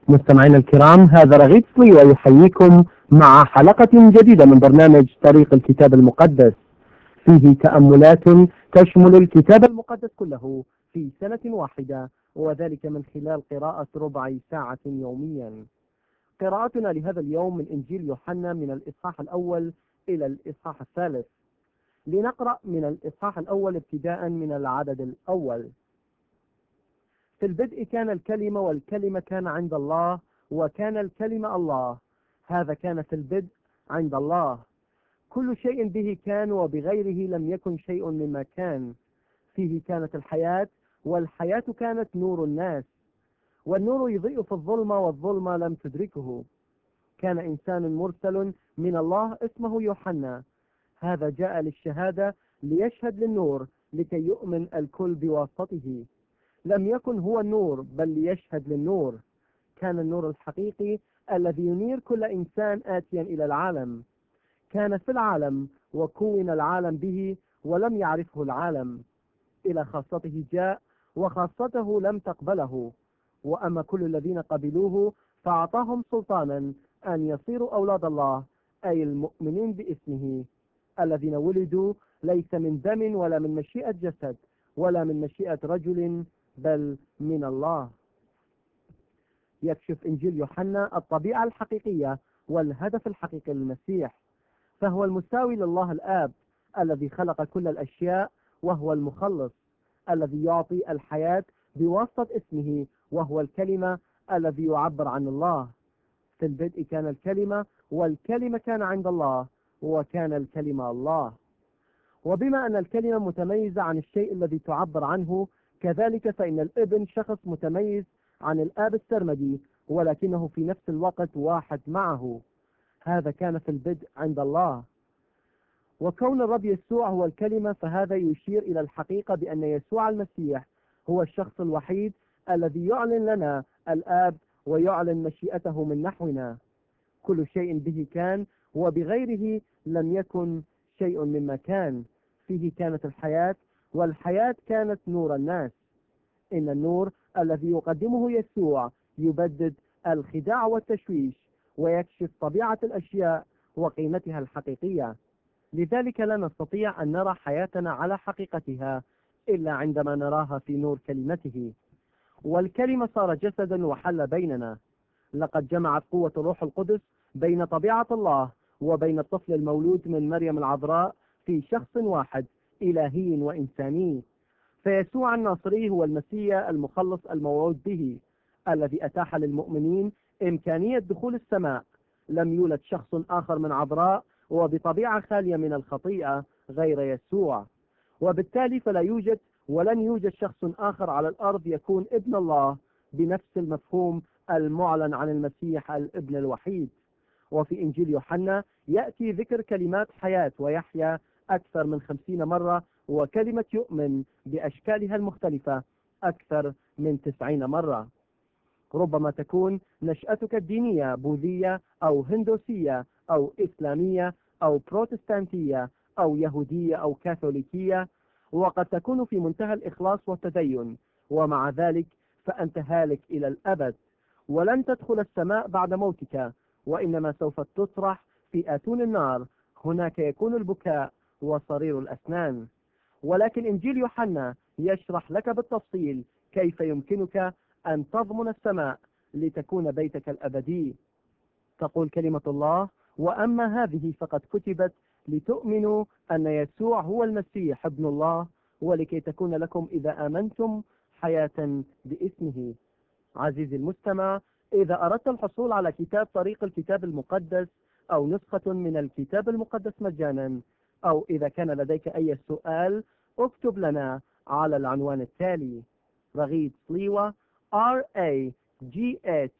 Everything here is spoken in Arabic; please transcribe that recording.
مستمعينا الكرام، هذا رغيد صلي ويحييكم مع حلقة جديدة من برنامج طريق الكتاب المقدس، فيه تأملات تشمل الكتاب المقدس كله في سنة واحدة، وذلك من خلال قراءة ربع ساعة يوميا. قراءتنا لهذا اليوم من إنجيل يوحنا من الإصحاح الأول إلى الإصحاح الثالث. لنقرأ من الإصحاح الأول ابتداء من العدد الأول. في البدء كان الكلمة، والكلمة كان عند الله، وكان الكلمة الله. هذا كان في البدء عند الله. كل شيء به كان، وبغيره لم يكن شيء مما كان. فيه كانت الحياة، والحياة كانت نور الناس. والنور يضيء في الظلمة، والظلمة لم تدركه. كان إنسان مرسل من الله اسمه يوحنا. هذا جاء للشهادة، ليشهد للنور، لكي يؤمن الكل بواسطته. لم يكن هو النور، بل ليشهد للنور. كان النور الحقيقي الذي ينير كل إنسان آتيا إلى العالم. كان في العالم، وكون العالم به، ولم يعرفه العالم. إلى خاصته جاء، وخاصته لم تقبله. وأما كل الذين قبلوه فأعطاهم سلطانا أن يصيروا أولاد الله، أي المؤمنين باسمه، الذين ولدوا ليس من دم، ولا من مشيئة جسد، ولا من مشيئة رجل، بل من الله. يكشف إنجيل يوحنا الطبيعة الحقيقية والهدف الحقيقي للمسيح. فهو المساوي لله الآب، الذي خلق كل الأشياء، وهو المخلص الذي يعطي الحياة بواسطة اسمه، وهو الكلمة الذي يعبر عن الله. في البدء كان الكلمة، والكلمة كان عند الله، وكان الكلمة الله. وبما أن الكلمة متميزة عن الشيء الذي تعبر عنه، كذلك فإن الابن شخص متميز عن الآب السرمدي، ولكنه في نفس الوقت واحد معه. هذا كان في البدء عند الله. وكون الرب يسوع هو الكلمة، فهذا يشير إلى الحقيقة بأن يسوع المسيح هو الشخص الوحيد الذي يعلن لنا الآب، ويعلن مشيئته من نحونا. كل شيء به كان، وبغيره لم يكن شيء مما كان. فيه كانت الحياة، والحياة كانت نور الناس. إن النور الذي يقدمه يسوع يبدد الخداع والتشويش، ويكشف طبيعة الأشياء وقيمتها الحقيقية. لذلك لا نستطيع أن نرى حياتنا على حقيقتها إلا عندما نراها في نور كلمته. والكلمة صار جسدا وحل بيننا. لقد جمعت قوة الروح القدس بين طبيعة الله وبين الطفل المولود من مريم العذراء في شخص واحد، إلهي وإنساني. فيسوع الناصري هو المسيح المخلص الموعود به، الذي أتاح للمؤمنين إمكانية دخول السماء. لم يولد شخص آخر من عذراء وبطبيعة خالية من الخطيئة غير يسوع، وبالتالي فلا يوجد ولن يوجد شخص آخر على الأرض يكون ابن الله بنفس المفهوم المعلن عن المسيح الابن الوحيد. وفي إنجيل يوحنا يأتي ذكر كلمات حياة ويحيى أكثر من 50 مرة، وكلمة يؤمن بأشكالها المختلفة أكثر من 90 مرة. ربما تكون نشأتك الدينية بوذية، أو هندوسية، أو إسلامية، أو بروتستانتية، أو يهودية، أو كاثوليكية، وقد تكون في منتهى الإخلاص والتدين، ومع ذلك فأنت هالك إلى الأبد، ولن تدخل السماء بعد موتك، وإنما سوف تطرح في آتون النار. هناك يكون البكاء وصرير الأسنان. ولكن إنجيل يوحنا يشرح لك بالتفصيل كيف يمكنك أن تضمن السماء لتكون بيتك الأبدي. تقول كلمة الله: وأما هذه فقد كتبت لتؤمنوا أن يسوع هو المسيح ابن الله، ولكي تكون لكم إذا آمنتم حياة باسمه. عزيزي المستمع، إذا أردت الحصول على كتاب طريق الكتاب المقدس، أو نسخة من الكتاب المقدس مجانا، أو إذا كان لديك أي سؤال، اكتب لنا على العنوان التالي: رغيد سليوة، RAGH